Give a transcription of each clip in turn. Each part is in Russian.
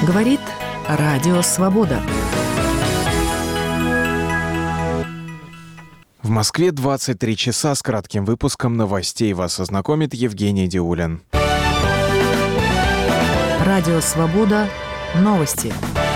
Говорит Радио Свобода. В Москве 23 часа с кратким выпуском новостей вас ознакомит Евгений Диулин. Радио Свобода. Новости.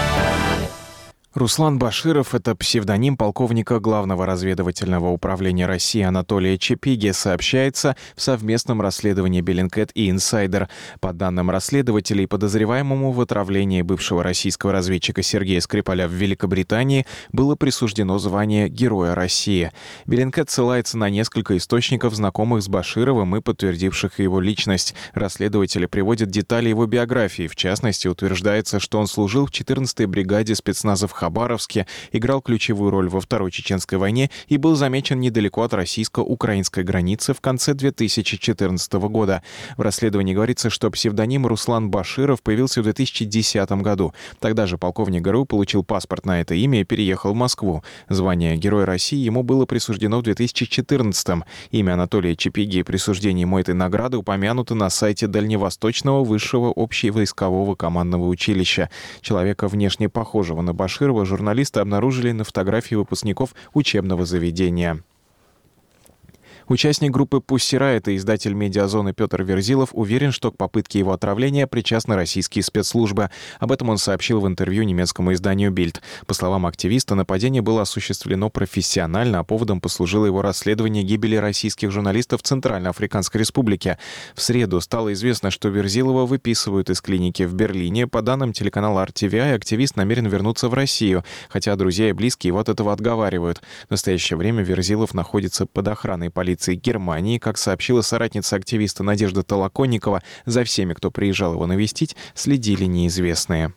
Руслан Баширов – это псевдоним полковника Главного разведывательного управления России Анатолия Чапиги, сообщается в совместном расследовании Bellingcat и Insider. По данным расследователей, подозреваемому в отравлении бывшего российского разведчика Сергея Скрипаля в Великобритании было присуждено звание Героя России. Bellingcat ссылается на несколько источников, знакомых с Башировым и подтвердивших его личность. Расследователи приводят детали его биографии. В частности, утверждается, что он служил в 14-й бригаде спецназа в Хабаровске, играл ключевую роль во Второй Чеченской войне и был замечен недалеко от российско-украинской границы в конце 2014 года. В расследовании говорится, что псевдоним Руслан Баширов появился в 2010 году. Тогда же полковник ГРУ получил паспорт на это имя и переехал в Москву. Звание Героя России ему было присуждено в 2014. Имя Анатолия Чапиги и присуждение ему этой награды упомянуто на сайте Дальневосточного высшего общевойскового командного училища. Человека, внешне похожего на Баширова, журналисты обнаружили на фотографии выпускников учебного заведения. Участник группы Pussy Riot и издатель «Медиазоны» Петр Верзилов уверен, что к попытке его отравления причастны российские спецслужбы. Об этом он сообщил в интервью немецкому изданию Bild. По словам активиста, нападение было осуществлено профессионально, а поводом послужило его расследование гибели российских журналистов в Центральноафриканской Республике. В среду стало известно, что Верзилова выписывают из клиники в Берлине. По данным телеканала RTVI, активист намерен вернуться в Россию, хотя друзья и близкие его от этого отговаривают. В настоящее время Верзилов находится под охраной полиции Германии. Как сообщила соратница активиста Надежда Толоконникова, за всеми, кто приезжал его навестить, следили неизвестные.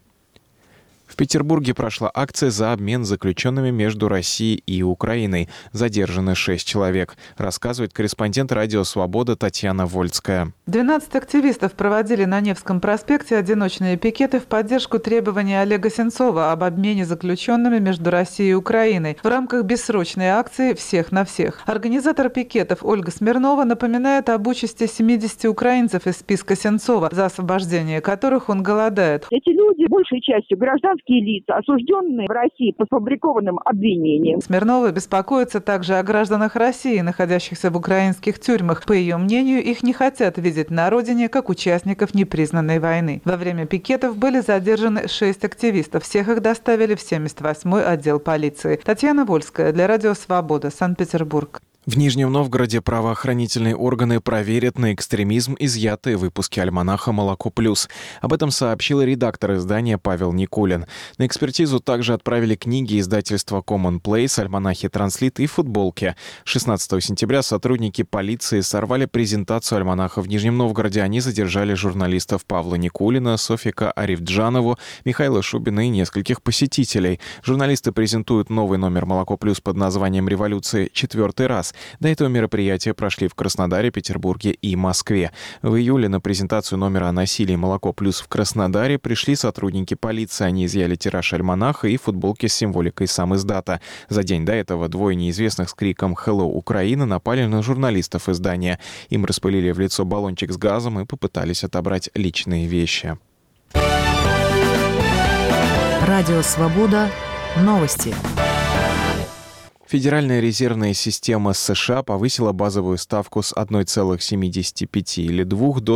В Петербурге прошла акция за обмен заключенными между Россией и Украиной. Задержаны 6 человек, рассказывает корреспондент Радио Свобода Татьяна Вольская. 12 активистов проводили на Невском проспекте одиночные пикеты в поддержку требований Олега Сенцова об обмене заключенными между Россией и Украиной в рамках бессрочной акции «Всех на всех». Организатор пикетов Ольга Смирнова напоминает об участи 70 украинцев из списка Сенцова, за освобождение которых он голодает. Эти люди, большей частью гражданские лица, осужденные в России по сфабрикованным обвинениям. Смирнова беспокоится также о гражданах России, находящихся в украинских тюрьмах. По ее мнению, их не хотят видеть на родине как участников непризнанной войны. Во время пикетов были задержаны 6 активистов. Всех их доставили в 78-й отдел полиции. Татьяна Вольская для Радио Свобода, Санкт-Петербург. В Нижнем Новгороде правоохранительные органы проверят на экстремизм изъятые выпуски альманаха «Молоко плюс». Об этом сообщил редактор издания Павел Никулин. На экспертизу также отправили книги издательства Common Place, альманахи «Транслит» и футболки. 16 сентября сотрудники полиции сорвали презентацию альманаха в Нижнем Новгороде. Они задержали журналистов Павла Никулина, Софика Арифджанову, Михаила Шубина и нескольких посетителей. Журналисты презентуют новый номер «Молоко плюс» под названием «Революция» 4-й раз. До этого мероприятия прошли в Краснодаре, Петербурге и Москве. В июле на презентацию номера о насилии «Молоко плюс» в Краснодаре пришли сотрудники полиции. Они изъяли тираж альманаха и футболки с символикой самиздата. За день до этого двое неизвестных с криком «Hello, Украина» напали на журналистов издания. Им распылили в лицо баллончик с газом и попытались отобрать личные вещи. Радио Свобода. Новости. Федеральная резервная система США повысила базовую ставку с 1,75 или 2 до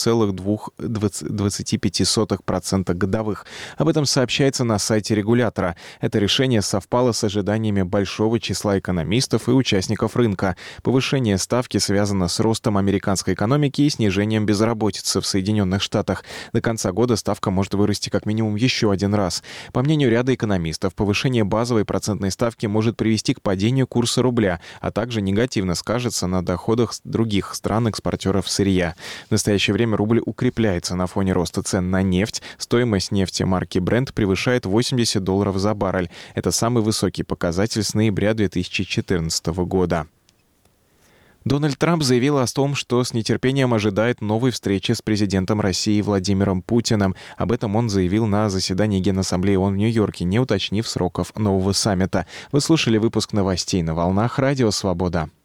2,25% годовых. Об этом сообщается на сайте регулятора. Это решение совпало с ожиданиями большого числа экономистов и участников рынка. Повышение ставки связано с ростом американской экономики и снижением безработицы в Соединенных Штатах. До конца года ставка может вырасти как минимум еще один раз. По мнению ряда экономистов, повышение базовой процентной ставки может привести к падению курса рубля, а также негативно скажется на доходах других стран-экспортеров сырья. В настоящее время рубль укрепляется на фоне роста цен на нефть. Стоимость нефти марки Brent превышает $80 за баррель. Это самый высокий показатель с ноября 2014 года. Дональд Трамп заявил о том, что с нетерпением ожидает новой встречи с президентом России Владимиром Путиным. Об этом он заявил на заседании Генассамблеи ООН в Нью-Йорке, не уточнив сроков нового саммита. Вы слушали выпуск новостей на волнах Радио Свобода.